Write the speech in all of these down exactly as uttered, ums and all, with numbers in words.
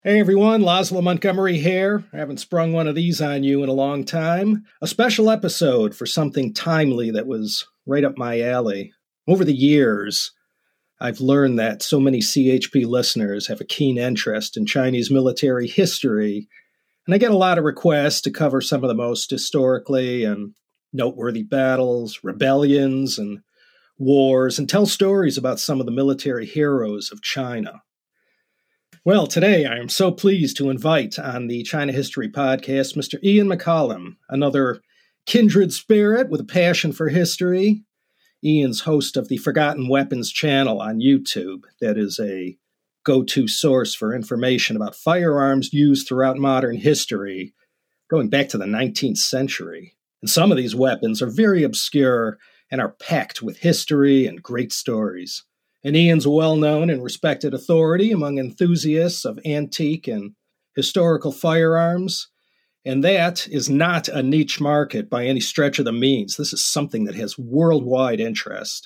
Hey everyone, Laszlo Montgomery here. I haven't sprung one of these on you in a long time. A special episode for something timely that was right up my alley. Over the years, I've learned that so many C H P listeners have a keen interest in Chinese military history, and I get a lot of requests to cover some of the most historically and noteworthy battles, rebellions, and wars, and tell stories about some of the military heroes of China. Well, today I am so pleased to invite on the China History Podcast Mister Ian McCallum, another kindred spirit with a passion for history. Ian's host of the Forgotten Weapons channel on YouTube. That is a go-to source for information about firearms used throughout modern history, going back to the nineteenth century. And some of these weapons are very obscure and are packed with history and great stories. And Ian's a well-known and respected authority among enthusiasts of antique and historical firearms. And that is not a niche market by any stretch of the means. This is something that has worldwide interest.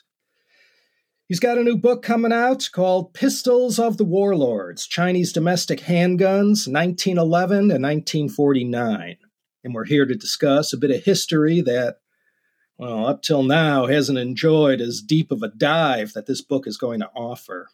He's got a new book coming out called Pistols of the Warlords, Chinese Domestic Handguns, nineteen eleven to nineteen forty-nine. And we're here to discuss a bit of history that, well, up till now, hasn't enjoyed as deep of a dive that this book is going to offer.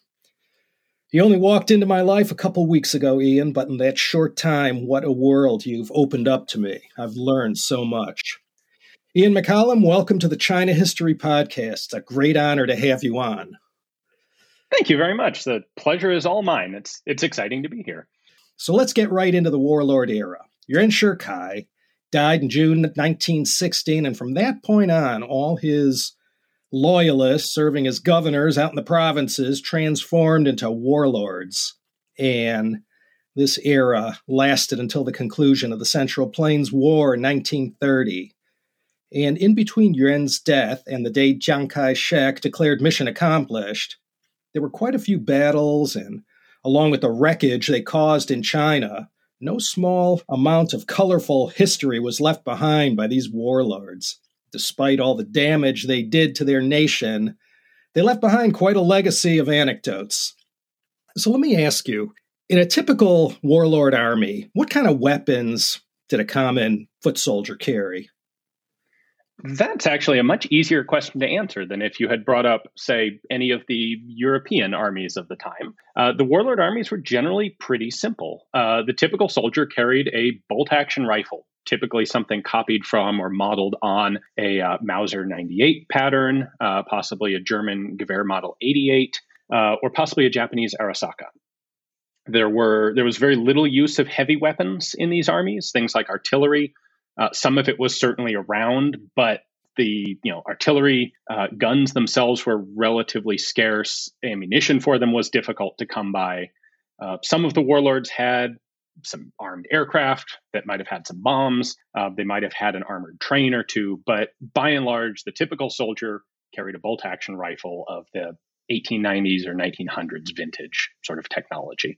He only walked into my life a couple weeks ago, Ian, but in that short time, what a world you've opened up to me. I've learned so much. Ian McCallum, welcome to the China History Podcast. It's a great honor to have you on. Thank you very much. The pleasure is all mine. It's it's exciting to be here. So let's get right into the warlord era. Yuan Shikai died in June nineteen sixteen, and from that point on, all his loyalists serving as governors out in the provinces transformed into warlords. And this era lasted until the conclusion of the Central Plains War in nineteen thirty. And in between Yuan's death and the day Chiang Kai-shek declared mission accomplished, there were quite a few battles, and along with the wreckage they caused in China, no small amount of colorful history was left behind by these warlords. Despite all the damage they did to their nation, they left behind quite a legacy of anecdotes. So let me ask you, in a typical warlord army, what kind of weapons did a common foot soldier carry? That's actually a much easier question to answer than if you had brought up, say, any of the European armies of the time. Uh, the warlord armies were generally pretty simple. Uh, the typical soldier carried a bolt-action rifle, typically something copied from or modeled on a uh, Mauser ninety-eight pattern, uh, possibly a German Gewehr Model eighty-eight, uh, or possibly a Japanese Arisaka. There were there was very little use of heavy weapons in these armies, things like artillery. Uh, some of it was certainly around, but the you know artillery uh, guns themselves were relatively scarce. Ammunition for them was difficult to come by. Uh, some of the warlords had some armed aircraft that might have had some bombs. Uh, they might have had an armored train or two, but by and large, the typical soldier carried a bolt-action rifle of the eighteen nineties or nineteen hundreds vintage sort of technology.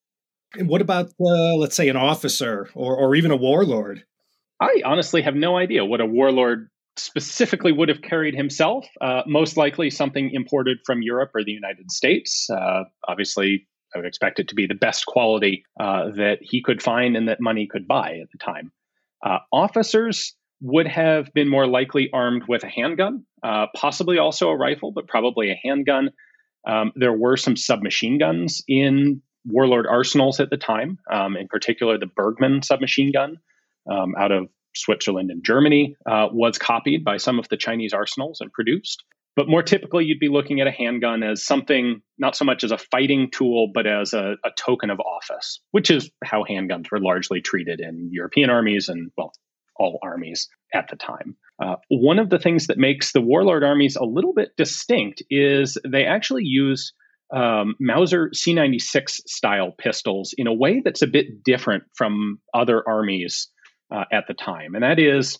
And what about, uh, let's say, an officer or, or even a warlord? I honestly have no idea what a warlord specifically would have carried himself. Uh, most likely something imported from Europe or the United States. Uh, obviously, I would expect it to be the best quality uh, that he could find and that money could buy at the time. Uh, officers would have been more likely armed with a handgun, uh, possibly also a rifle, but probably a handgun. Um, there were some submachine guns in warlord arsenals at the time, um, in particular the Bergmann submachine gun. Um, out of Switzerland and Germany, uh, was copied by some of the Chinese arsenals and produced. But more typically, you'd be looking at a handgun as something, not so much as a fighting tool, but as a, a token of office, which is how handguns were largely treated in European armies and, well, all armies at the time. Uh, one of the things that makes the warlord armies a little bit distinct is they actually use Um, Mauser C ninety-six style pistols in a way that's a bit different from other armies uh, at the time. And that is,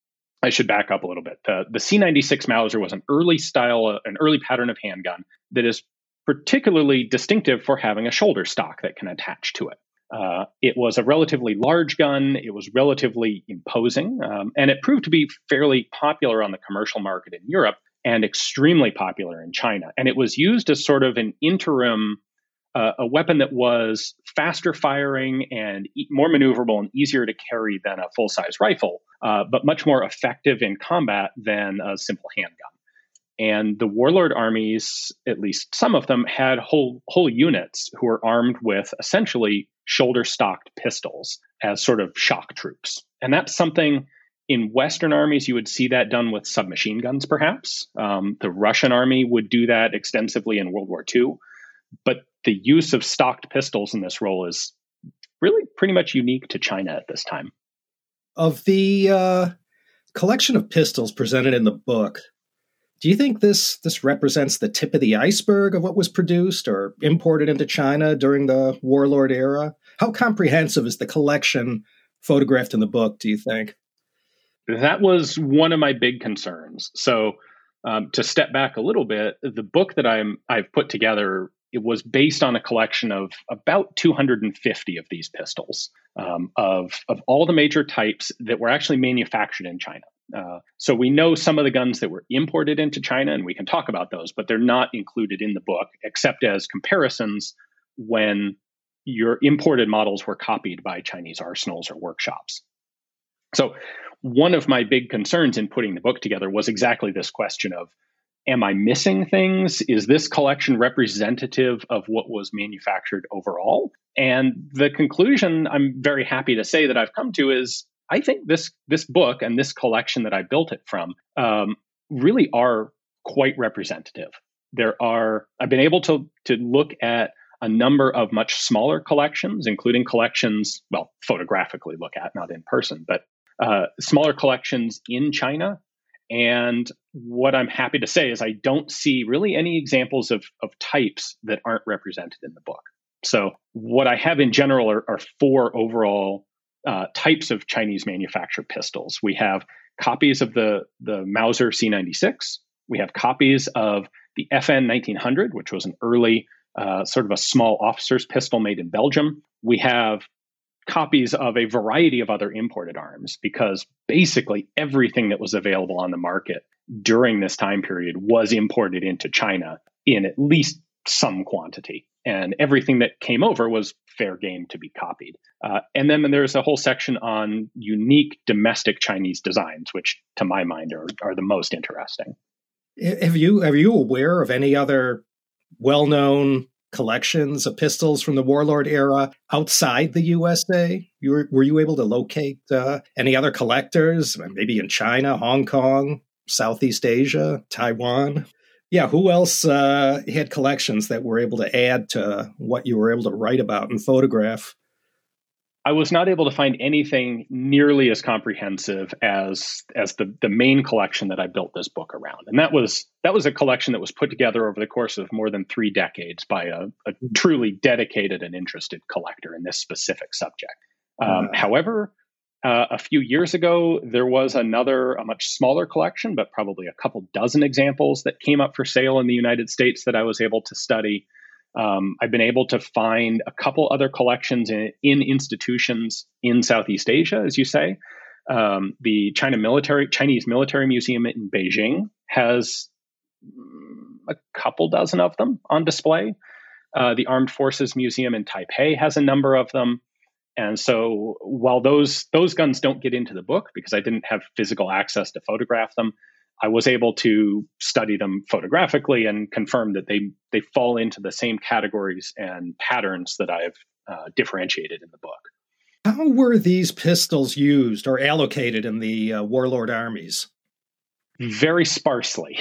I should back up a little bit. The, the C ninety-six Mauser was an early style, uh, an early pattern of handgun that is particularly distinctive for having a shoulder stock that can attach to it. Uh, it was a relatively large gun. It was relatively imposing, um, and it proved to be fairly popular on the commercial market in Europe and extremely popular in China. And it was used as sort of an interim uh, a weapon that was faster firing and e- more maneuverable and easier to carry than a full-size rifle, uh, but much more effective in combat than a simple handgun. And the warlord armies, at least some of them, had whole whole units who were armed with essentially shoulder-stocked pistols as sort of shock troops. And that's something in Western armies, you would see that done with submachine guns, perhaps. Um, the Russian army would do that extensively in World War Two. But the use of stocked pistols in this role is really pretty much unique to China at this time. Of the uh, collection of pistols presented in the book, do you think this this represents the tip of the iceberg of what was produced or imported into China during the warlord era? How comprehensive is the collection photographed in the book, do you think? That was one of my big concerns. So um, to step back a little bit, the book that I'm, I've put together, it was based on a collection of about two hundred fifty of these pistols, um, of, of all the major types that were actually manufactured in China. Uh, so we know some of the guns that were imported into China, and we can talk about those, but they're not included in the book, except as comparisons when your imported models were copied by Chinese arsenals or workshops. So one of my big concerns in putting the book together was exactly this question of, am I missing things? Is this collection representative of what was manufactured overall? And the conclusion I'm very happy to say that I've come to is, I think this this book and this collection that I built it from um, really are quite representative. There are, I've been able to to look at a number of much smaller collections, including collections, well, photographically look at, not in person, but uh, smaller collections in China. And what I'm happy to say is I don't see really any examples of, of types that aren't represented in the book. So what I have in general are, are four overall uh, types of Chinese manufactured pistols. We have copies of the, the Mauser C ninety-six. We have copies of the F N nineteen hundred, which was an early uh, sort of a small officer's pistol made in Belgium. We have copies of a variety of other imported arms, because basically everything that was available on the market during this time period was imported into China in at least some quantity. And everything that came over was fair game to be copied. Uh, and then there's a whole section on unique domestic Chinese designs, which to my mind are, are the most interesting. Have you, are you aware of any other well-known collections of pistols from the warlord era outside the U S A? You were, were you able to locate uh, any other collectors, maybe in China, Hong Kong, Southeast Asia, Taiwan? Yeah, who else uh, had collections that were able to add to what you were able to write about and photograph? I was not able to find anything nearly as comprehensive as as the, the main collection that I built this book around. And that was that was a collection that was put together over the course of more than three decades by a, a truly dedicated and interested collector in this specific subject. Um, uh, however, uh, a few years ago, there was another, a much smaller collection, but probably a couple dozen examples that came up for sale in the United States that I was able to study. Um, I've been able to find a couple other collections in, in institutions in Southeast Asia, as you say. Um, the China military, Chinese Military Museum in Beijing has a couple dozen of them on display. Uh, the Armed Forces Museum in Taipei has a number of them. And so while those those guns don't get into the book because I didn't have physical access to photograph them, I was able to study them photographically and confirm that they they fall into the same categories and patterns that I've uh, differentiated in the book. How were these pistols used or allocated in the uh, warlord armies? Very sparsely.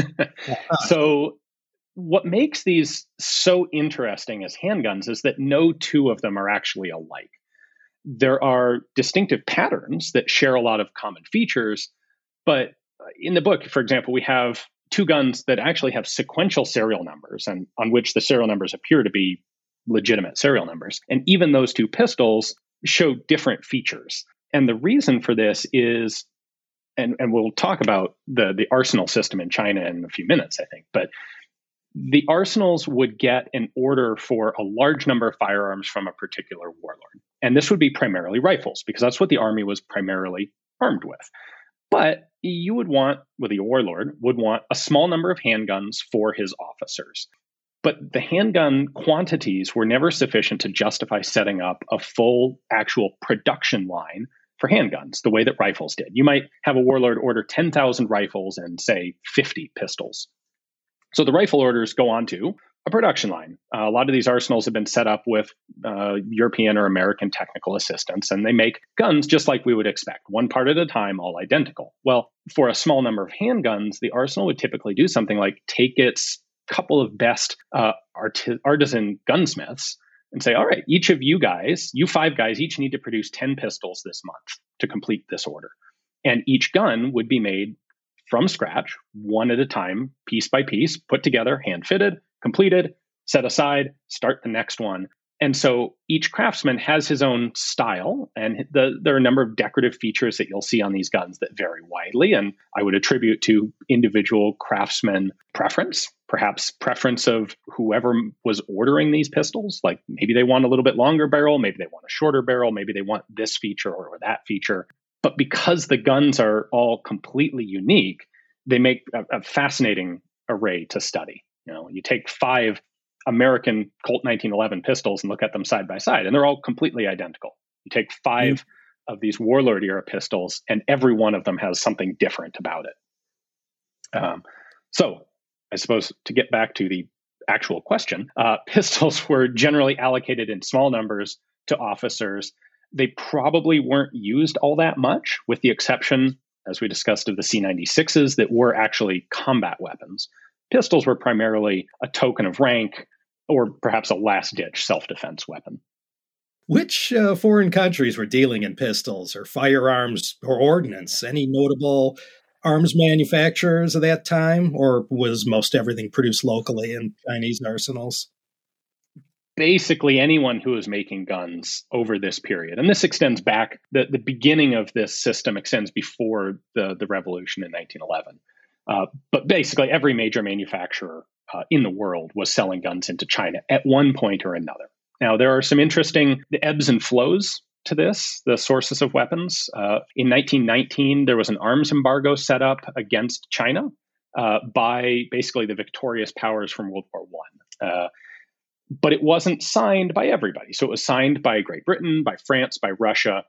So what makes these so interesting as handguns is that no two of them are actually alike. There are distinctive patterns that share a lot of common features, but in the book, for example, we have two guns that actually have sequential serial numbers and on which the serial numbers appear to be legitimate serial numbers. And even those two pistols show different features. And the reason for this is, and, and we'll talk about the, the arsenal system in China in a few minutes, I think, but the arsenals would get an order for a large number of firearms from a particular warlord. And this would be primarily rifles, because that's what the army was primarily armed with. But you would want, well, the warlord would want a small number of handguns for his officers. But the handgun quantities were never sufficient to justify setting up a full actual production line for handguns, the way that rifles did. You might have a warlord order ten thousand rifles and, say, fifty pistols. So the rifle orders go on to a production line. Uh, a lot of these arsenals have been set up with uh, European or American technical assistance, and they make guns just like we would expect, one part at a time, all identical. Well, for a small number of handguns, the arsenal would typically do something like take its couple of best uh, art- artisan gunsmiths and say, all right, each of you guys, you five guys, each need to produce ten pistols this month to complete this order. And each gun would be made from scratch, one at a time, piece by piece, put together, hand fitted, completed, set aside, start the next one. And so each craftsman has his own style, and the, there are a number of decorative features that you'll see on these guns that vary widely. And I would attribute to individual craftsman preference, perhaps preference of whoever was ordering these pistols. Like maybe they want a little bit longer barrel, maybe they want a shorter barrel, maybe they want this feature or that feature. But because the guns are all completely unique, they make a, a fascinating array to study. You know, you take five American Colt nineteen eleven pistols and look at them side by side, and they're all completely identical. You take five mm-hmm. of these Warlord era pistols, and every one of them has something different about it. Um, so, I suppose to get back to the actual question, uh, pistols were generally allocated in small numbers to officers. They probably weren't used all that much, with the exception, as we discussed, of the C ninety-sixes that were actually combat weapons. Pistols were primarily a token of rank or perhaps a last-ditch self-defense weapon. Which uh, foreign countries were dealing in pistols or firearms or ordnance? Any notable arms manufacturers of that time, or was most everything produced locally in Chinese arsenals? Basically anyone who was making guns over this period. And this extends back, the, the beginning of this system extends before the, the revolution in nineteen eleven. Uh, but basically every major manufacturer uh, in the world was selling guns into China at one point or another. Now, there are some interesting the ebbs and flows to this, the sources of weapons. Uh, in nineteen nineteen, there was an arms embargo set up against China uh, by basically the victorious powers from World War One. Uh, but it wasn't signed by everybody. So it was signed by Great Britain, by France, by Russia,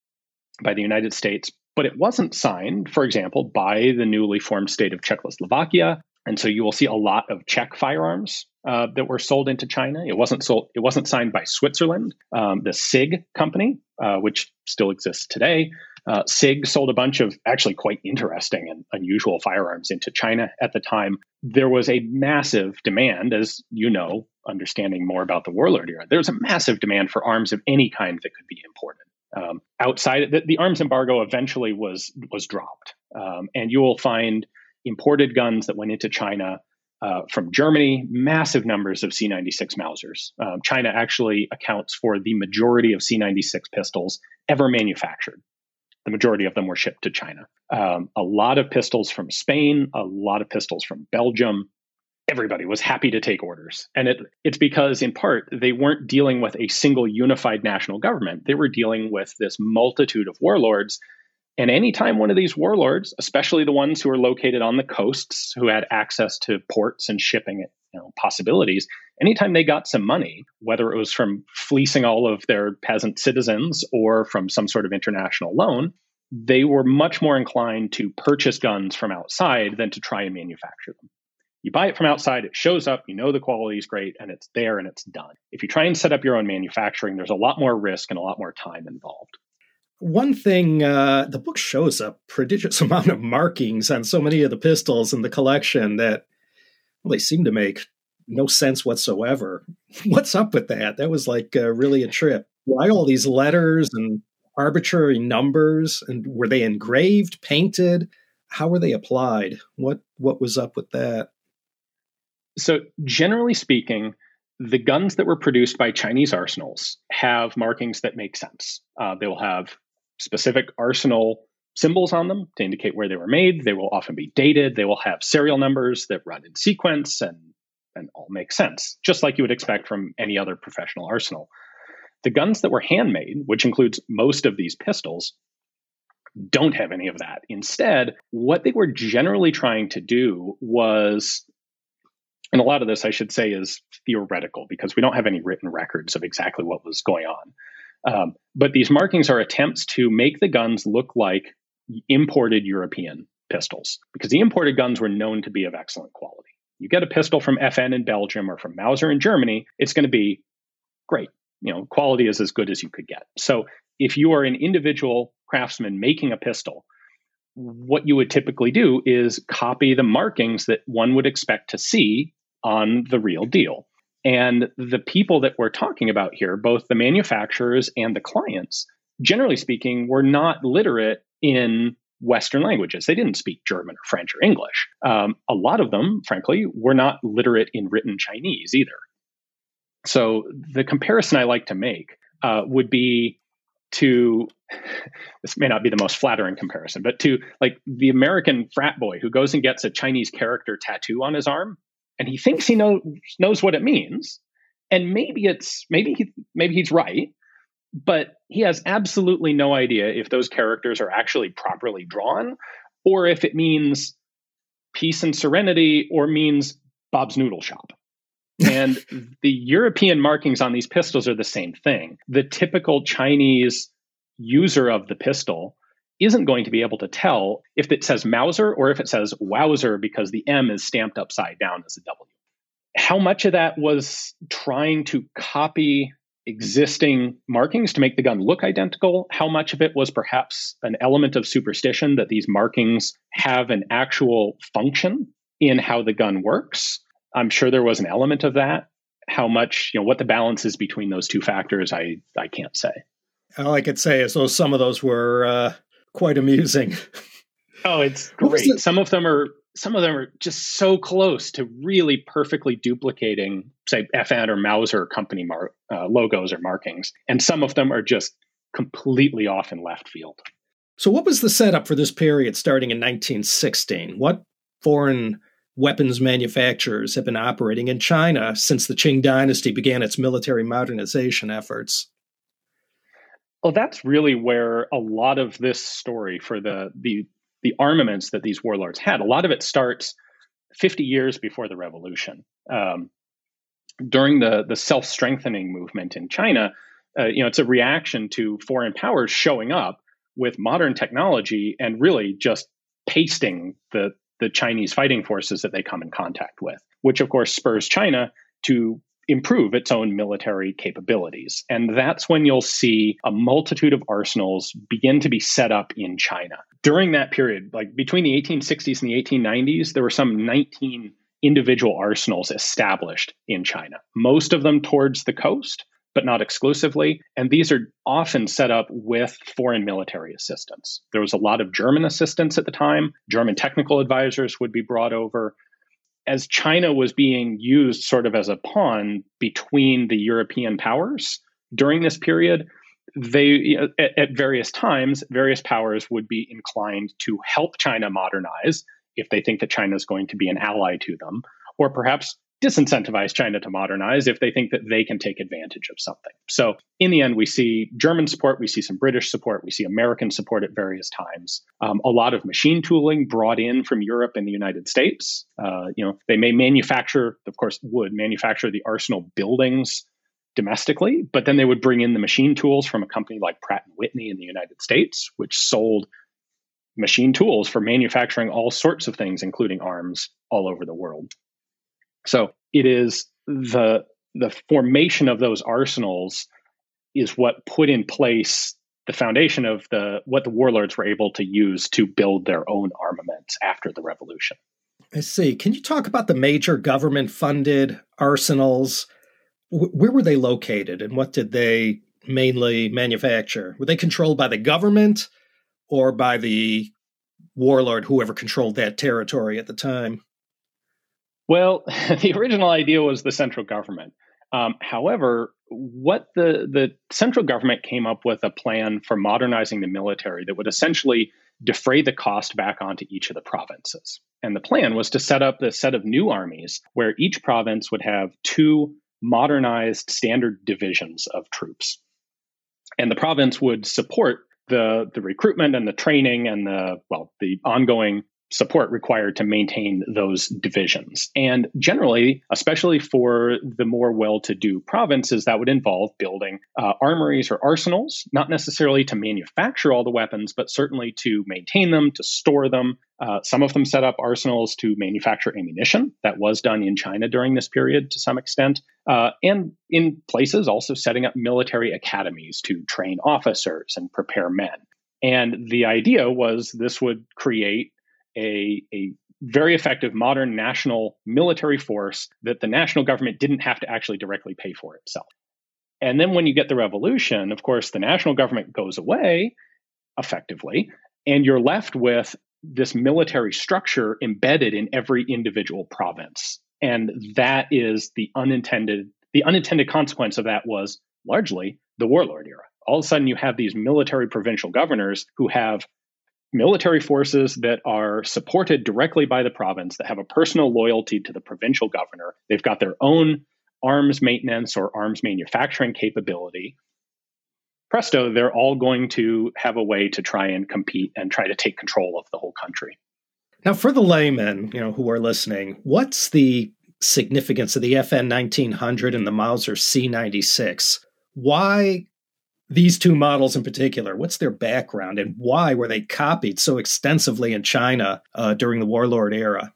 by the United States. But it wasn't signed, for example, by the newly formed state of Czechoslovakia. And so you will see a lot of Czech firearms uh, that were sold into China. It wasn't sold. It wasn't signed by Switzerland. Um, the SIG company, uh, which still exists today, uh, SIG sold a bunch of actually quite interesting and unusual firearms into China at the time. There was a massive demand, as you know, understanding more about the Warlord era. There was a massive demand for arms of any kind that could be imported. Um, outside, the, the arms embargo eventually was was dropped, um, and you will find imported guns that went into China uh, from Germany, massive numbers of C ninety-six Mausers. Um, China actually accounts for the majority of C ninety-six pistols ever manufactured. The majority of them were shipped to China. Um, a lot of pistols from Spain, a lot of pistols from Belgium. Everybody was happy to take orders. And it, it's because, in part, they weren't dealing with a single unified national government. They were dealing with this multitude of warlords. And anytime one of these warlords, especially the ones who were located on the coasts, who had access to ports and shipping you know, possibilities, anytime they got some money, whether it was from fleecing all of their peasant citizens or from some sort of international loan, they were much more inclined to purchase guns from outside than to try and manufacture them. You buy it from outside, it shows up, you know the quality is great, and it's there and it's done. If you try and set up your own manufacturing, there's a lot more risk and a lot more time involved. One thing, uh, the book shows a prodigious amount of markings on so many of the pistols in the collection that well, they seem to make no sense whatsoever. What's up with that? That was like uh, really a trip. Why all these letters and arbitrary numbers? And were they engraved, painted? How were they applied? What what was up with that? So generally speaking, the guns that were produced by Chinese arsenals have markings that make sense. Uh, they will have specific arsenal symbols on them to indicate where they were made. They will often be dated. They will have serial numbers that run in sequence and, and all make sense, just like you would expect from any other professional arsenal. The guns that were handmade, which includes most of these pistols, don't have any of that. Instead, what they were generally trying to do was And a lot of this, I should say, is theoretical because we don't have any written records of exactly what was going on. Um, but these markings are attempts to make the guns look like imported European pistols, because the imported guns were known to be of excellent quality. You get a pistol from F N in Belgium or from Mauser in Germany, it's going to be great. You know, quality is as good as you could get. So if you are an individual craftsman making a pistol, what you would typically do is copy the markings that one would expect to see on the real deal. And the people that we're talking about here, both the manufacturers and the clients, generally speaking, were not literate in Western languages. They didn't speak German or French or English. Um, a lot of them, frankly, were not literate in written Chinese either. So the comparison I like to make uh, would be to, this may not be the most flattering comparison, but to like the American frat boy who goes and gets a Chinese character tattoo on his arm, and he thinks he knows knows what it means, and maybe it's maybe he maybe he's right, but he has absolutely no idea if those characters are actually properly drawn, or if it means peace and serenity, or means Bob's Noodle Shop. And the European markings on these pistols are the same thing. The typical Chinese user of the pistol isn't going to be able to tell if it says Mauser or if it says Wowser because the M is stamped upside down as a W. How much of that was trying to copy existing markings to make the gun look identical? How much of it was perhaps an element of superstition that these markings have an actual function in how the gun works? I'm sure there was an element of that. How much, you know, what the balance is between those two factors, I, I can't say. All I could say is those some of those were uh, quite amusing. Oh, it's great. Some of them are some of them are just so close to really perfectly duplicating, say, F N or Mauser company mar- uh, logos or markings, and some of them are just completely off in left field. So, what was the setup for this period starting in nineteen sixteen? What foreign weapons manufacturers have been operating in China since the Qing dynasty began its military modernization efforts? Well, that's really where a lot of this story for the the the armaments that these warlords had, a lot of it starts fifty years before the revolution. Um, during the the self-strengthening movement in China, uh, you know, it's a reaction to foreign powers showing up with modern technology and really just pasting the the Chinese fighting forces that they come in contact with, which of course spurs China to improve its own military capabilities. And that's when you'll see a multitude of arsenals begin to be set up in China. During that period, like between the eighteen sixties and the eighteen nineties, there were some nineteen individual arsenals established in China, most of them towards the coast, but not exclusively. And these are often set up with foreign military assistance. There was a lot of German assistance at the time. German technical advisors would be brought over. As China was being used sort of as a pawn between the European powers during this period, they, at, at various times, various powers would be inclined to help China modernize if they think that China is going to be an ally to them, or perhaps disincentivize China to modernize if they think that they can take advantage of something. So in the end, we see German support, we see some British support, we see American support at various times. Um, a lot of machine tooling brought in from Europe and the United States. Uh, you know, they may manufacture, of course, would manufacture the arsenal buildings domestically, but then they would bring in the machine tools from a company like Pratt and Whitney in the United States, which sold machine tools for manufacturing all sorts of things, including arms, all over the world. So it is the the formation of those arsenals is what put in place the foundation of the what the warlords were able to use to build their own armaments after the revolution. I see. Can you talk about the major government-funded arsenals? Where were they located and what did they mainly manufacture? Were they controlled by the government or by the warlord, whoever controlled that territory at the time? Well, the original idea was the central government. Um, however, what the, the central government came up with a plan for modernizing the military that would essentially defray the cost back onto each of the provinces. And the plan was to set up a set of new armies where each province would have two modernized standard divisions of troops. And the province would support the, the recruitment and the training and the, well, the ongoing support required to maintain those divisions. And generally, especially for the more well-to-do provinces, that would involve building uh, armories or arsenals, not necessarily to manufacture all the weapons, but certainly to maintain them, to store them. Uh, some of them set up arsenals to manufacture ammunition. That was done in China during this period to some extent. Uh, and in places also setting up military academies to train officers and prepare men. And the idea was this would create A, a very effective modern national military force that the national government didn't have to actually directly pay for itself. And then when you get the revolution, of course, the national government goes away effectively, and you're left with this military structure embedded in every individual province. And that is the unintended, the unintended consequence of that was largely the warlord era. All of a sudden, you have these military provincial governors who have military forces that are supported directly by the province, that have a personal loyalty to the provincial governor. They've got their own arms maintenance or arms manufacturing capability. Presto, they're all going to have a way to try and compete and try to take control of the whole country. Now, for the laymen, you know, who are listening, what's the significance of the F N nineteen hundred and the Mauser C ninety-six? Why these two models in particular? What's their background, and why were they copied so extensively in China uh, during the warlord era?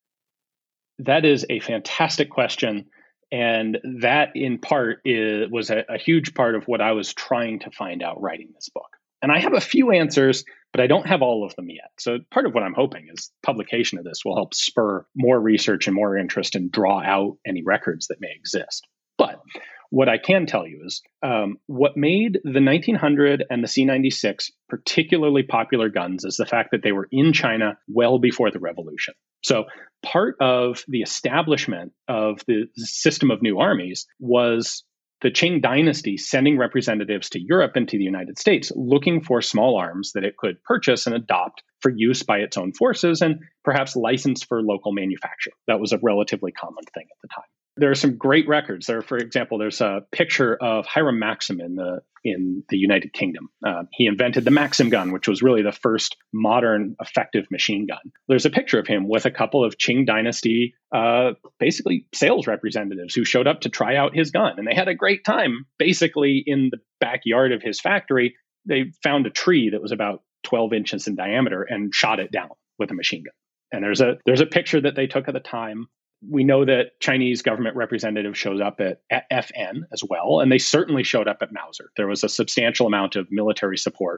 That is a fantastic question. And that, in part, is, was a, a huge part of what I was trying to find out writing this book. And I have a few answers, but I don't have all of them yet. So part of what I'm hoping is publication of this will help spur more research and more interest and draw out any records that may exist. But what I can tell you is um, what made the nineteen hundred and the C ninety-six particularly popular guns is the fact that they were in China well before the revolution. So part of the establishment of the system of new armies was the Qing dynasty sending representatives to Europe and to the United States looking for small arms that it could purchase and adopt for use by its own forces and perhaps license for local manufacture. That was a relatively common thing at the time. There are some great records. There, for example, there's a picture of Hiram Maxim in the in the United Kingdom. Uh, he invented the Maxim gun, which was really the first modern effective machine gun. There's a picture of him with a couple of Qing dynasty, uh, basically sales representatives who showed up to try out his gun, and they had a great time. Basically, in the backyard of his factory, they found a tree that was about twelve inches in diameter and shot it down with a machine gun. And there's a there's a picture that they took at the time. We know that Chinese government representatives showed up at, at F N as well, and they certainly showed up at Mauser. There was a substantial amount of military support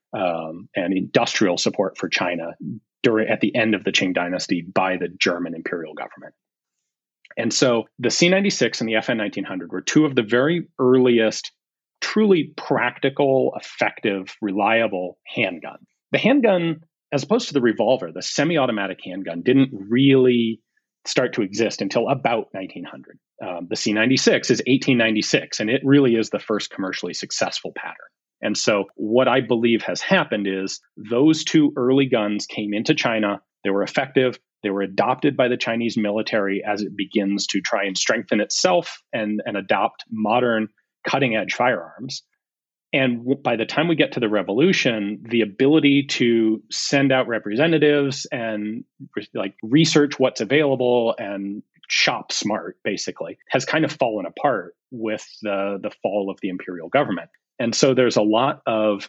um, and industrial support for China during at the end of the Qing dynasty by the German imperial government. And so the C ninety-six and the F N nineteen hundred were two of the very earliest truly practical, effective, reliable handgun. The handgun, as opposed to the revolver, the semi-automatic handgun didn't really start to exist until about nineteen hundred. Um, the C ninety-six is eighteen ninety-six, and it really is the first commercially successful pattern. And so what I believe has happened is those two early guns came into China. They were effective. They were adopted by the Chinese military as it begins to try and strengthen itself and, and adopt modern cutting-edge firearms. And by the time we get to the revolution, the ability to send out representatives and like research what's available and shop smart, basically, has kind of fallen apart with the, the fall of the imperial government. And so there's a lot of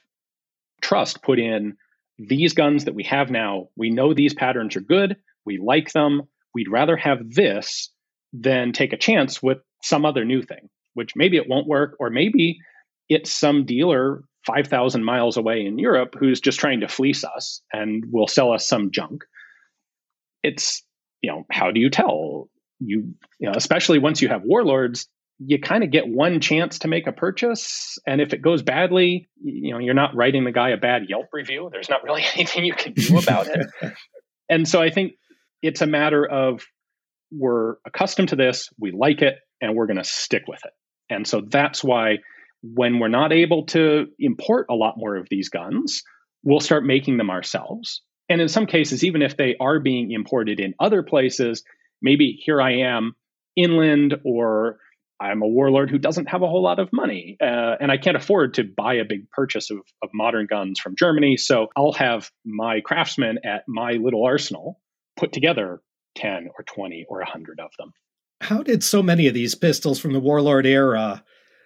trust put in these guns that we have now. We know these patterns are good. We like them. We'd rather have this than take a chance with some other new thing, which maybe it won't work, or maybe it's some dealer five thousand miles away in Europe who's just trying to fleece us and will sell us some junk. It's, you know, how do you tell? You, you know, especially once you have warlords, you kind of get one chance to make a purchase. And if it goes badly, you know, you're not writing the guy a bad Yelp review. There's not really anything you can do about it. And so I think it's a matter of we're accustomed to this, we like it, and we're going to stick with it. And so that's why when we're not able to import a lot more of these guns, we'll start making them ourselves. And in some cases, even if they are being imported in other places, maybe here I am inland or I'm a warlord who doesn't have a whole lot of money, uh, and I can't afford to buy a big purchase of, of modern guns from Germany. So I'll have my craftsmen at my little arsenal put together ten or twenty or one hundred of them. How did so many of these pistols from the warlord era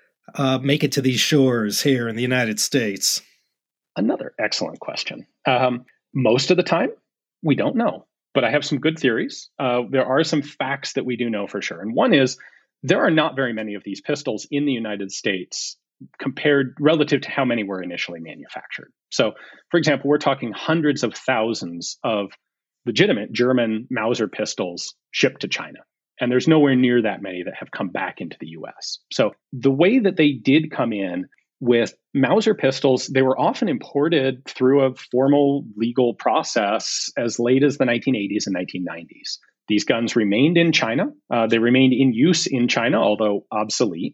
uh, make it to these shores here in the United States? Another excellent question. Um, most of the time, we don't know, but I have some good theories. Uh, there are some facts that we do know for sure. And one is there are not very many of these pistols in the United States compared relative to how many were initially manufactured. So, for example, we're talking hundreds of thousands of legitimate German Mauser pistols shipped to China. And there's nowhere near that many that have come back into the U S. So the way that they did come in with Mauser pistols, they were often imported through a formal legal process as late as the nineteen eighties and nineteen nineties. These guns remained in China. Uh, they remained in use in China, although obsolete.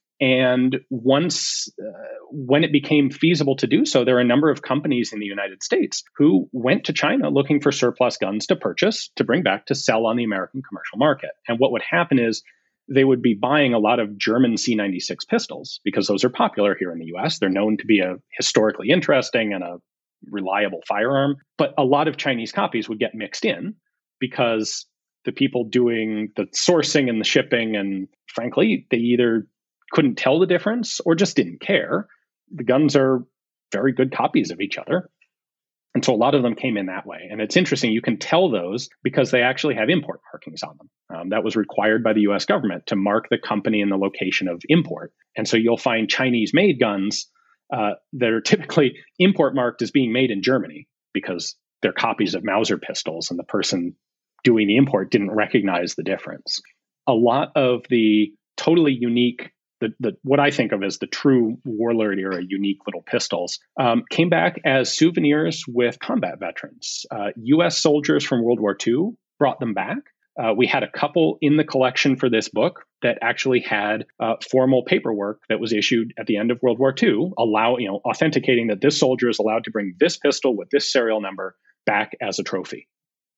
And once, uh, when it became feasible to do so, there are a number of companies in the United States who went to China looking for surplus guns to purchase, to bring back, to sell on the American commercial market. And what would happen is they would be buying a lot of German C ninety-six pistols because those are popular here in the U S. They're known to be a historically interesting and a reliable firearm. But a lot of Chinese copies would get mixed in because the people doing the sourcing and the shipping, and frankly, they either couldn't tell the difference or just didn't care. The guns are very good copies of each other. And so a lot of them came in that way. And it's interesting, you can tell those because they actually have import markings on them. Um, that was required by the U S government to mark the company and the location of import. And so you'll find Chinese-made guns uh, that are typically import marked as being made in Germany because they're copies of Mauser pistols and the person doing the import didn't recognize the difference. A lot of the totally unique The, the what I think of as the true warlord era unique little pistols um, came back as souvenirs with combat veterans. Uh, U S soldiers from World War Two brought them back. Uh, we had a couple in the collection for this book that actually had uh, formal paperwork that was issued at the end of World War Two, allow you know authenticating that this soldier is allowed to bring this pistol with this serial number back as a trophy.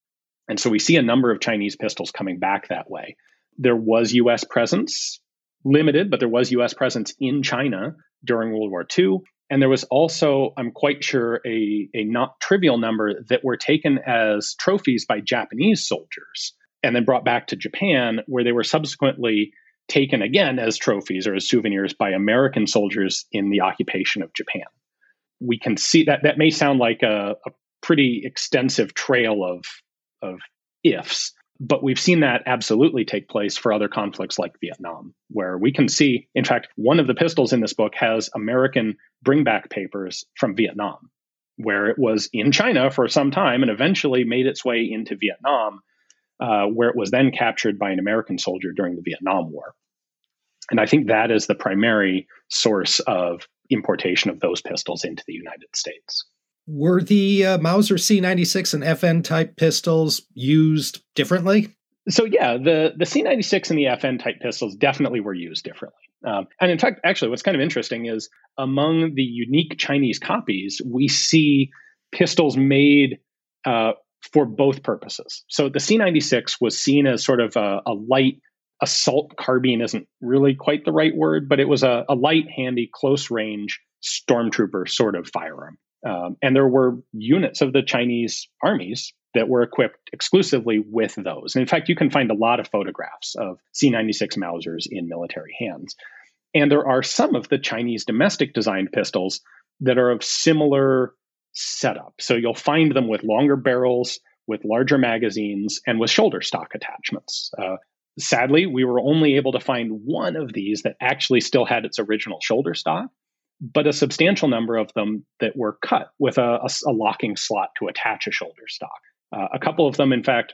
And so we see a number of Chinese pistols coming back that way. There was U S presence. Limited, but there was U S presence in China during World War Two. And there was also, I'm quite sure, a, a not trivial number that were taken as trophies by Japanese soldiers and then brought back to Japan, where they were subsequently taken again as trophies or as souvenirs by American soldiers in the occupation of Japan. We can see that that may sound like a, a pretty extensive trail of, of ifs. But we've seen that absolutely take place for other conflicts like Vietnam, where we can see, in fact, one of the pistols in this book has American bringback papers from Vietnam, where it was in China for some time and eventually made its way into Vietnam, uh, where it was then captured by an American soldier during the Vietnam War. And I think that is the primary source of importation of those pistols into the United States. Were the uh, Mauser C ninety-six and F N type pistols used differently? So yeah, the, the C ninety-six and the F N type pistols definitely were used differently. Um, and in fact, actually, what's kind of interesting is among the unique Chinese copies, we see pistols made uh, for both purposes. So the C ninety-six was seen as sort of a, a light assault carbine, isn't really quite the right word, but it was a, a light, handy, close range stormtrooper sort of firearm. Um, and there were units of the Chinese armies that were equipped exclusively with those. And in fact, you can find a lot of photographs of C ninety-six Mausers in military hands. And there are some of the Chinese domestic designed pistols that are of similar setup. So you'll find them with longer barrels, with larger magazines, and with shoulder stock attachments. Uh, sadly, we were only able to find one of these that actually still had its original shoulder stock, but a substantial number of them that were cut with a, a, a locking slot to attach a shoulder stock. Uh, a couple of them, in fact,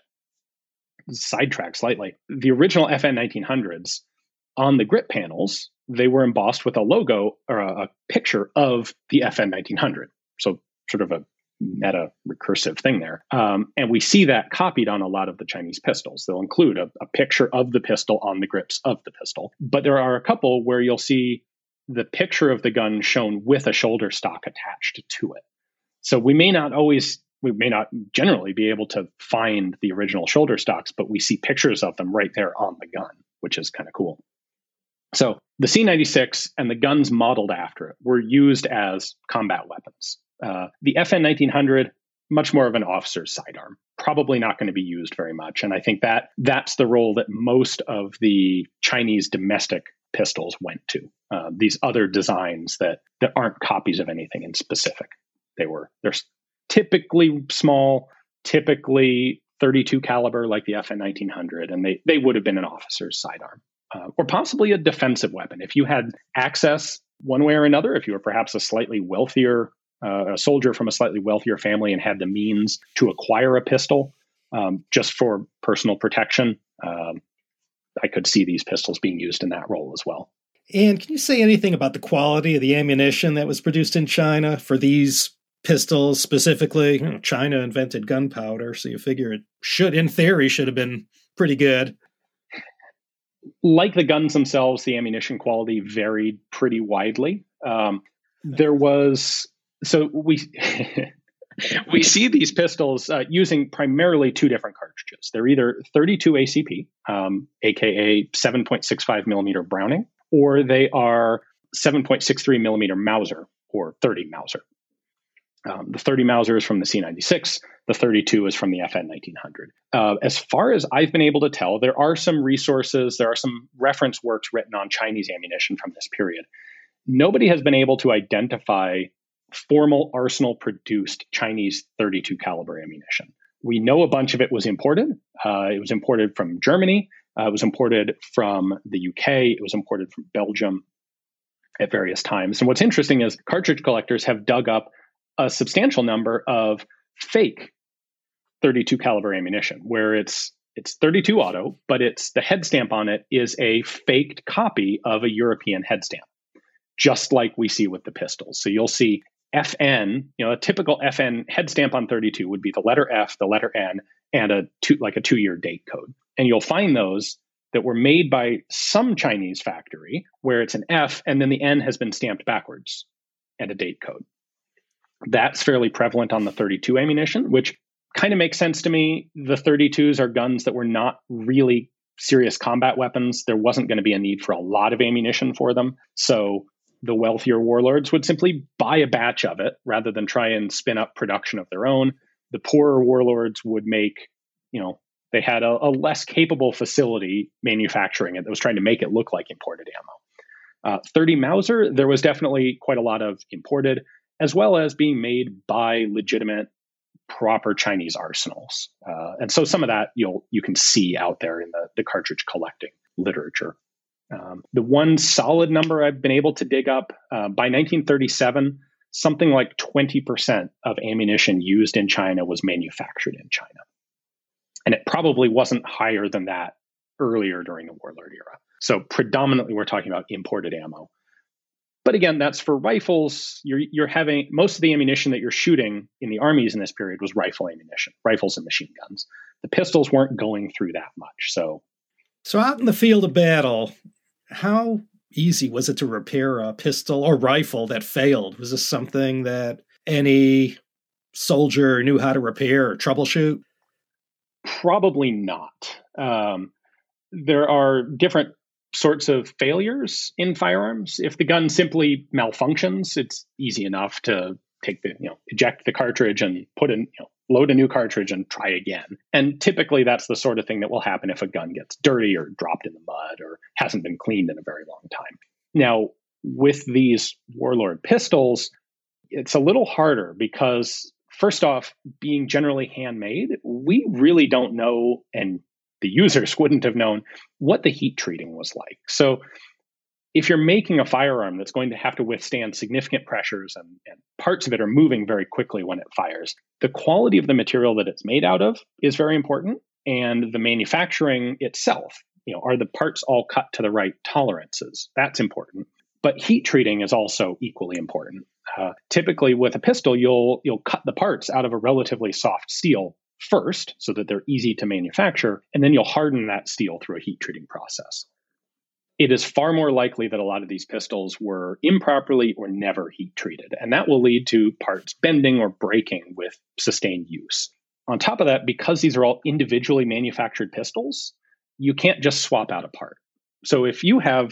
sidetrack slightly. The original F N nineteen hundreds, on the grip panels, they were embossed with a logo or a, a picture of the F N nineteen hundred. So sort of a meta recursive thing there. Um, and we see that copied on a lot of the Chinese pistols. They'll include a, a picture of the pistol on the grips of the pistol. But there are a couple where you'll see the picture of the gun shown with a shoulder stock attached to it. So we may not always, we may not generally be able to find the original shoulder stocks, but we see pictures of them right there on the gun, which is kind of cool. So the C ninety-six and the guns modeled after it were used as combat weapons. Uh, the F N nineteen hundred, much more of an officer's sidearm, probably not going to be used very much. And I think that that's the role that most of the Chinese domestic pistols went to. Uh, these other designs that that aren't copies of anything in specific. They were they're typically small, typically thirty-two caliber like the F N nineteen hundred, and they they would have been an officer's sidearm. Uh, or possibly a defensive weapon. If you had access one way or another, if you were perhaps a slightly wealthier, uh, a soldier from a slightly wealthier family and had the means to acquire a pistol um, just for personal protection, um, I could see these pistols being used in that role as well. And can you say anything about the quality of the ammunition that was produced in China for these pistols specifically? You know, China invented gunpowder, so you figure it should, in theory, should have been pretty good. Like the guns themselves, the ammunition quality varied pretty widely. Um, there was, so we we see these pistols uh, using primarily two different cartridges. They're either thirty-two A C P, um, aka seven point six five millimeter Browning, or they are seven point six three millimeter Mauser, or thirty Mauser. Um, the thirty Mauser is from the C ninety-six. The thirty-two is from the F N nineteen hundred. Uh, as far as I've been able to tell, there are some resources, there are some reference works written on Chinese ammunition from this period. Nobody has been able to identify formal arsenal-produced Chinese thirty-two caliber ammunition. We know a bunch of it was imported. Uh, it was imported from Germany. Uh, it was imported from the U K. It was imported from Belgium at various times. And what's interesting is cartridge collectors have dug up a substantial number of fake thirty-two caliber ammunition, where it's it's thirty-two auto, but it's the head stamp on it is a faked copy of a European head stamp, just like we see with the pistols. So you'll see F N, you know, a typical F N head stamp on thirty-two would be the letter F, the letter N, and a two like a two-year date code. And you'll find those that were made by some Chinese factory where it's an F and then the N has been stamped backwards and a date code. That's fairly prevalent on the thirty-two ammunition, which kind of makes sense to me. The thirty-twos are guns that were not really serious combat weapons. There wasn't going to be a need for a lot of ammunition for them. So the wealthier warlords would simply buy a batch of it rather than try and spin up production of their own. The poorer warlords would make, you know, they had a, a less capable facility manufacturing it that was trying to make it look like imported ammo. Uh, thirty Mauser, there was definitely quite a lot of imported, as well as being made by legitimate, proper Chinese arsenals. Uh, and so some of that you'll you can see out there in the, the cartridge collecting literature. Um, the one solid number I've been able to dig up, uh, by nineteen thirty-seven, something like twenty percent of ammunition used in China was manufactured in China. And it probably wasn't higher than that earlier during the warlord era. So predominantly we're talking about imported ammo. But again, that's for rifles. You're you're having most of the ammunition that you're shooting in the armies in this period was rifle ammunition, rifles and machine guns. The pistols weren't going through that much. So, so out in the field of battle, how easy was it to repair a pistol or rifle that failed? Was this something that any soldier knew how to repair or troubleshoot? Probably not. Um, there are different sorts of failures in firearms. If the gun simply malfunctions, it's easy enough to take the, you know, eject the cartridge and put in, you know, load a new cartridge and try again. And typically that's the sort of thing that will happen if a gun gets dirty or dropped in the mud or hasn't been cleaned in a very long time. Now, with these warlord pistols, it's a little harder because, first off, being generally handmade, we really don't know, and the users wouldn't have known what the heat treating was like. So if you're making a firearm that's going to have to withstand significant pressures and, and parts of it are moving very quickly when it fires, the quality of the material that it's made out of is very important. And the manufacturing itself, you know, are the parts all cut to the right tolerances? That's important. But heat treating is also equally important. Uh, typically with a pistol, you'll you'll cut the parts out of a relatively soft steel first so that they're easy to manufacture, and then you'll harden that steel through a heat treating process. It is far more likely that a lot of these pistols were improperly or never heat treated, and that will lead to parts bending or breaking with sustained use. On top of that, because these are all individually manufactured pistols, you can't just swap out a part. So if you have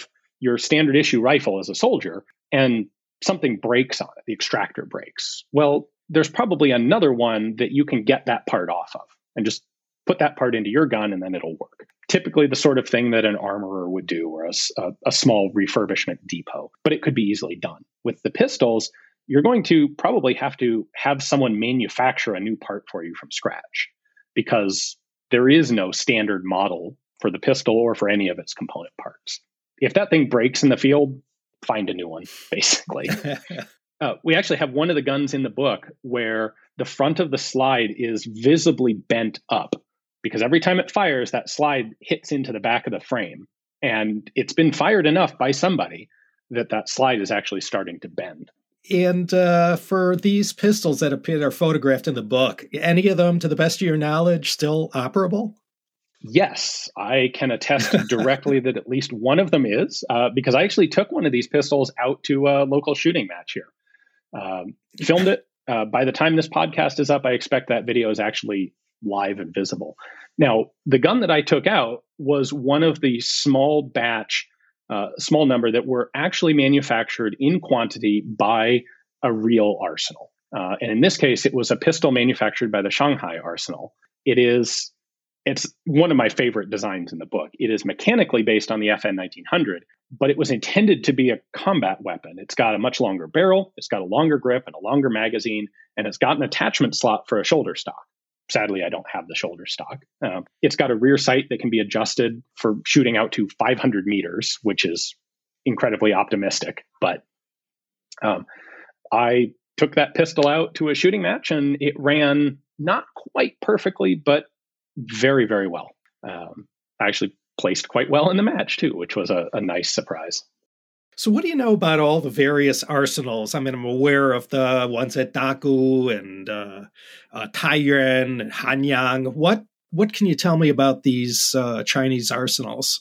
your standard issue rifle as a soldier and something breaks on it, the extractor breaks. Well, there's probably another one that you can get that part off of and just put that part into your gun and then it'll work. Typically the sort of thing that an armorer would do or a, a, a small refurbishment depot, but it could be easily done. With the pistols, you're going to probably have to have someone manufacture a new part for you from scratch because there is no standard model for the pistol or for any of its component parts. If that thing breaks in the field, find a new one, basically. uh, we actually have one of the guns in the book where the front of the slide is visibly bent up because every time it fires, that slide hits into the back of the frame. And it's been fired enough by somebody that that slide is actually starting to bend. And uh, for these pistols that appear are photographed in the book, any of them, to the best of your knowledge, still operable? Yes, I can attest directly that at least one of them is, uh, because I actually took one of these pistols out to a local shooting match here. Um, filmed it. Uh, by the time this podcast is up, I expect that video is actually live and visible. Now, the gun that I took out was one of the small batch, uh, small number that were actually manufactured in quantity by a real arsenal. Uh, and in this case, it was a pistol manufactured by the Shanghai Arsenal. It is... It's one of my favorite designs in the book. It is mechanically based on the F N nineteen hundred, but it was intended to be a combat weapon. It's got a much longer barrel, it's got a longer grip and a longer magazine, and it's got an attachment slot for a shoulder stock. Sadly, I don't have the shoulder stock. Um, it's got a rear sight that can be adjusted for shooting out to five hundred meters, which is incredibly optimistic. But um, I took that pistol out to a shooting match, and it ran not quite perfectly, but very, very well. Um, I actually placed quite well in the match too, which was a, a nice surprise. So what do you know about all the various arsenals? I mean, I'm aware of the ones at Daku and uh, uh, Taiyuan and Hanyang. What, what can you tell me about these uh, Chinese arsenals?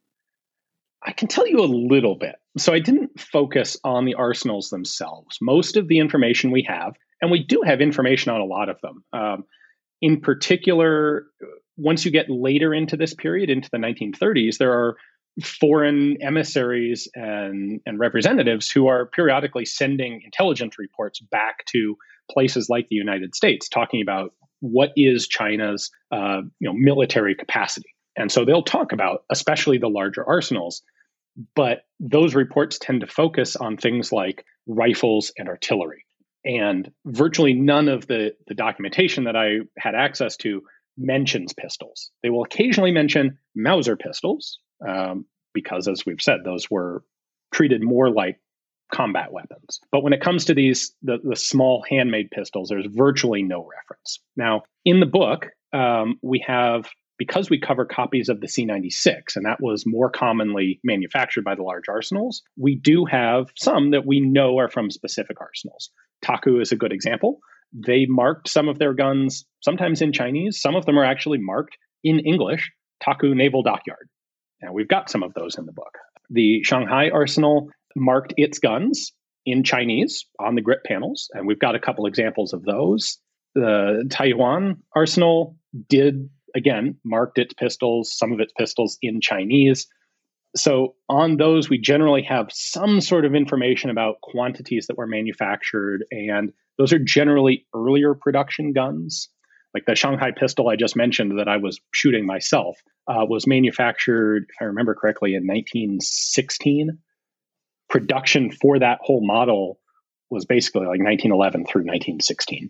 I can tell you a little bit. So I didn't focus on the arsenals themselves. Most of the information we have, and we do have information on a lot of them, um, in particular, once you get later into this period, into the nineteen thirties, there are foreign emissaries and, and representatives who are periodically sending intelligence reports back to places like the United States, talking about what is China's uh, you know, military capacity. And so they'll talk about, especially the larger arsenals, but those reports tend to focus on things like rifles and artillery. And virtually none of the, the documentation that I had access to mentions pistols. They will occasionally mention Mauser pistols, um, because, as we've said, those were treated more like combat weapons. But when it comes to these, the, the small handmade pistols, there's virtually no reference. Now, in the book, um, we have, because we cover copies of the C ninety-six, and that was more commonly manufactured by the large arsenals, we do have some that we know are from specific arsenals. Taku is a good example. They marked some of their guns, sometimes in Chinese. Some of them are actually marked in English, Taku Naval Dockyard. Now, we've got some of those in the book. The Shanghai Arsenal marked its guns in Chinese on the grip panels, and we've got a couple examples of those. The Taiyuan Arsenal did, again, marked its pistols, some of its pistols in Chinese. So on those, we generally have some sort of information about quantities that were manufactured, and those are generally earlier production guns. Like the Shanghai pistol I just mentioned that I was shooting myself uh, was manufactured, if I remember correctly, in nineteen sixteen. Production for that whole model was basically like nineteen eleven through nineteen sixteen.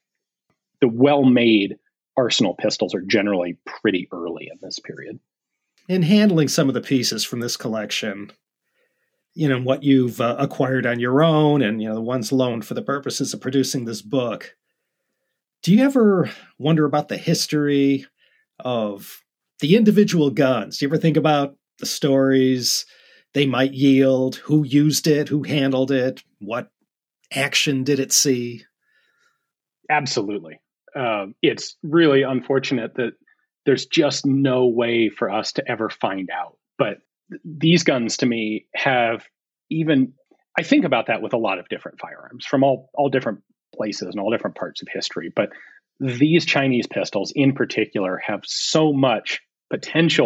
The well-made arsenal pistols are generally pretty early in this period. In handling some of the pieces from this collection, you know, what you've uh, acquired on your own and, you know, the ones loaned for the purposes of producing this book, do you ever wonder about the history of the individual guns? Do you ever think about the stories they might yield, who used it, who handled it, what action did it see? Absolutely. Uh, it's really unfortunate that there's just no way for us to ever find out. But th- these guns to me have even, I think about that with a lot of different firearms from all, all different places and all different parts of history. But these Chinese pistols in particular have so much potential for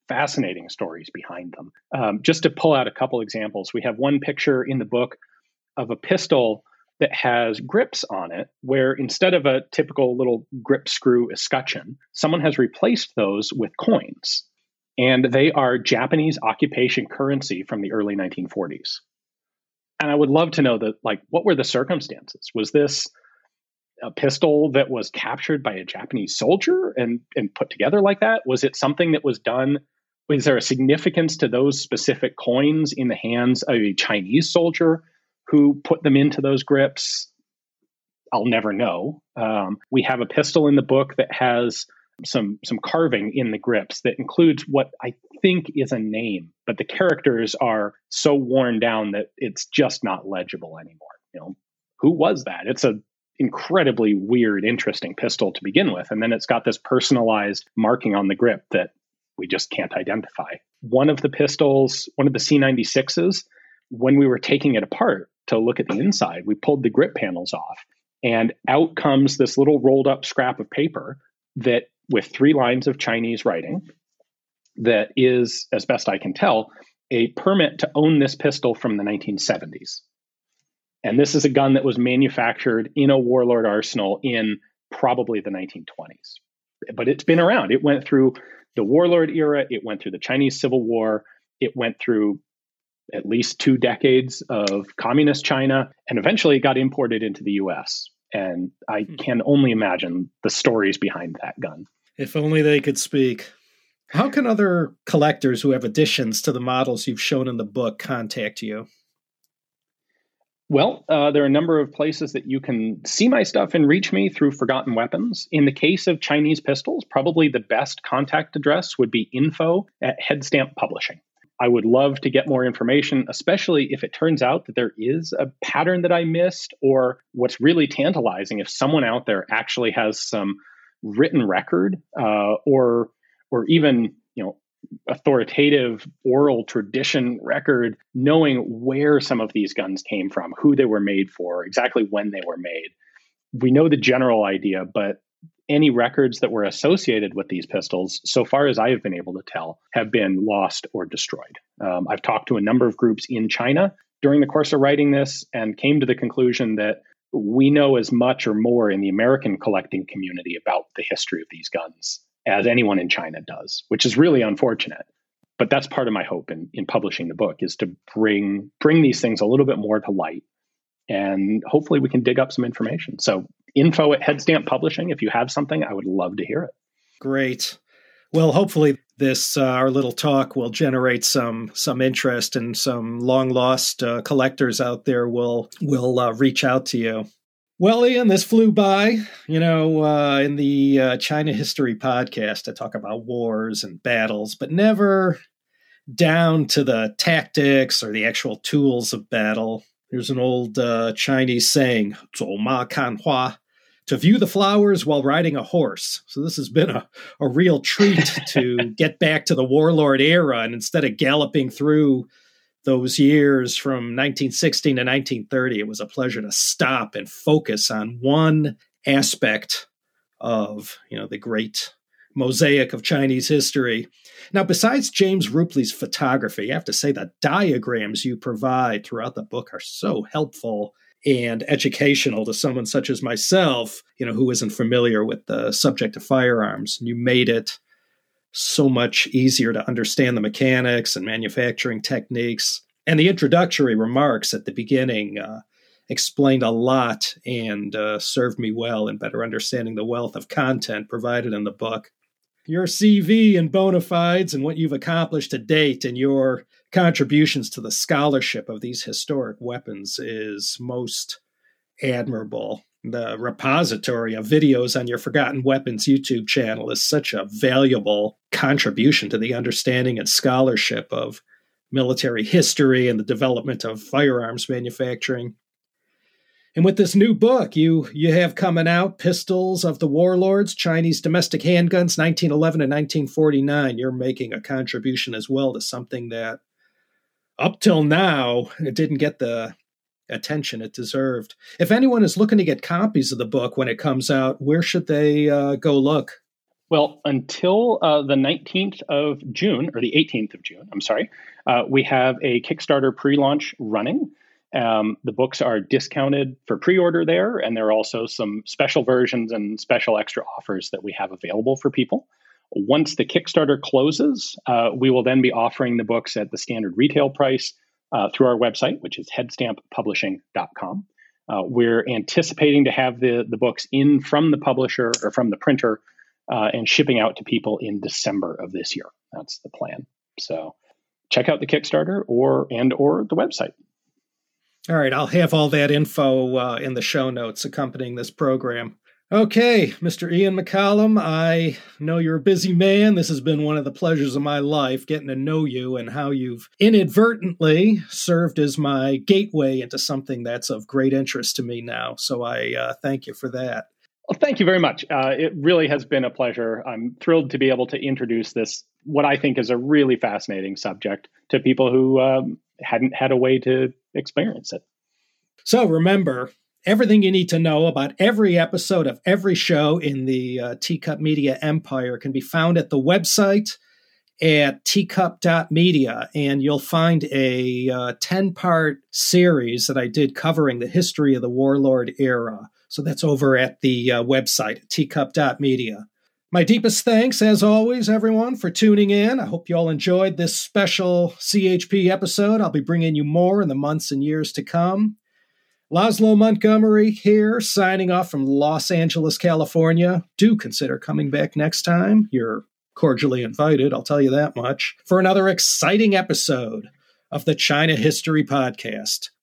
fascinating stories behind them. Um, just to pull out a couple examples, we have one picture in the book of a pistol that has grips on it, where instead of a typical little grip screw escutcheon, someone has replaced those with coins. And they are Japanese occupation currency from the early nineteen forties. And I would love to know that, like, what were the circumstances? Was this a pistol that was captured by a Japanese soldier and, and put together like that? Was it something that was done? Was there a significance to those specific coins in the hands of a Chinese soldier who put them into those grips? I'll never know. Um, we have a pistol in the book that has some some carving in the grips that includes what I think is a name, but the characters are so worn down that it's just not legible anymore. You know, who was that? It's a incredibly weird, interesting pistol to begin with, and then it's got this personalized marking on the grip that we just can't identify. One of the pistols, one of the C ninety-sixes, when we were taking it apart to look at the inside, we pulled the grip panels off, and out comes this little rolled up scrap of paper that, with three lines of Chinese writing, that is, as best I can tell, a permit to own this pistol from the nineteen seventies. And this is a gun that was manufactured in a warlord arsenal in probably the nineteen twenties. But it's been around. It went through the warlord era. It went through the Chinese Civil War. It went through at least two decades of communist China, and eventually it got imported into the U S. And I can only imagine the stories behind that gun. If only they could speak. How can other collectors who have additions to the models you've shown in the book contact you? Well, uh, there are a number of places that you can see my stuff and reach me through Forgotten Weapons. In the case of Chinese pistols, probably the best contact address would be info at Headstamp Publishing. I would love to get more information, especially if it turns out that there is a pattern that I missed, or what's really tantalizing, if someone out there actually has some written record uh, or or even, you know, authoritative oral tradition record, knowing where some of these guns came from, who they were made for, exactly when they were made. We know the general idea, but any records that were associated with these pistols, so far as I have been able to tell, have been lost or destroyed. Um, I've talked to a number of groups in China during the course of writing this and came to the conclusion that we know as much or more in the American collecting community about the history of these guns as anyone in China does, which is really unfortunate. But that's part of my hope in, in publishing the book, is to bring bring these things a little bit more to light. And hopefully we can dig up some information. So info at Headstamp Publishing. If you have something, I would love to hear it. Great. Well, hopefully this, uh, our little talk will generate some some interest, and some long lost uh, collectors out there will, will uh, reach out to you. Well, Ian, this flew by. You know, uh, in the uh, China History podcast, I talk about wars and battles, but never down to the tactics or the actual tools of battle. There's an old uh, Chinese saying, 走马看花, to view the flowers while riding a horse. So this has been a, a real treat to get back to the warlord era, and instead of galloping through those years from nineteen sixteen to nineteen thirty, it was a pleasure to stop and focus on one aspect of, you know, the great mosaic of Chinese history. Now, besides James Rupley's photography, I have to say the diagrams you provide throughout the book are so helpful and educational to someone such as myself, you know, who isn't familiar with the subject of firearms. You made it so much easier to understand the mechanics and manufacturing techniques. And the introductory remarks at the beginning uh, explained a lot and uh, served me well in better understanding the wealth of content provided in the book. Your C V and bona fides and what you've accomplished to date and your contributions to the scholarship of these historic weapons is most admirable. The repository of videos on your Forgotten Weapons YouTube channel is such a valuable contribution to the understanding and scholarship of military history and the development of firearms manufacturing. And with this new book you you have coming out, Pistols of the Warlords, Chinese Domestic Handguns, nineteen eleven to nineteen forty-nine, you're making a contribution as well to something that up till now, it didn't get the attention it deserved. If anyone is looking to get copies of the book when it comes out, where should they uh, go look? Well, until uh, the nineteenth of June, or the eighteenth of June, I'm sorry, uh, we have a Kickstarter pre-launch running. Um, the books are discounted for pre-order there, and there are also some special versions and special extra offers that we have available for people. Once the Kickstarter closes, uh, we will then be offering the books at the standard retail price uh, through our website, which is headstamp publishing dot com. Uh, we're anticipating to have the, the books in from the publisher or from the printer uh, and shipping out to people in December of this year. That's the plan. So check out the Kickstarter or and or the website. All right, I'll have all that info uh, in the show notes accompanying this program. Okay, Mister Ian McCallum, I know you're a busy man. This has been one of the pleasures of my life, getting to know you and how you've inadvertently served as my gateway into something that's of great interest to me now. So I uh, thank you for that. Well, thank you very much. Uh, it really has been a pleasure. I'm thrilled to be able to introduce this, what I think is a really fascinating subject, to people who um, hadn't had a way to experience it. So remember, everything you need to know about every episode of every show in the uh, Teacup Media empire can be found at the website at teacup dot media, and you'll find a uh, ten-part series that I did covering the history of the Warlord era. So that's over at the uh, website, teacup dot media. My deepest thanks, as always, everyone, for tuning in. I hope you all enjoyed this special C H P episode. I'll be bringing you more in the months and years to come. Laszlo Montgomery here, signing off from Los Angeles, California. Do consider coming back next time. You're cordially invited, I'll tell you that much, for another exciting episode of the China History Podcast.